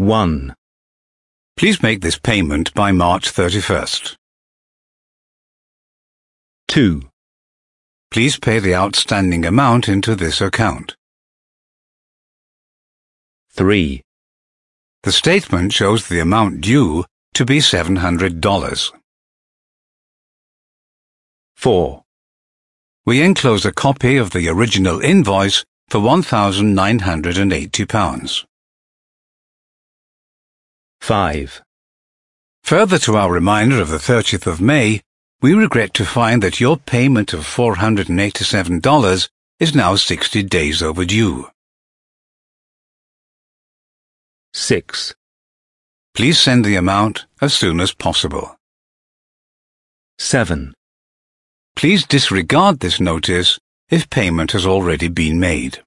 1. Please make this payment by March 31st. 2. Please pay the outstanding amount into this account. 3. The statement shows the amount due to be $700. 4. We enclose a copy of the original invoice for £1,980. 5. Further to our reminder of the 30th of May, we regret to find that your payment of $487 is now 60 days overdue. 6. Please send the amount as soon as possible. 7. Please disregard this notice if payment has already been made.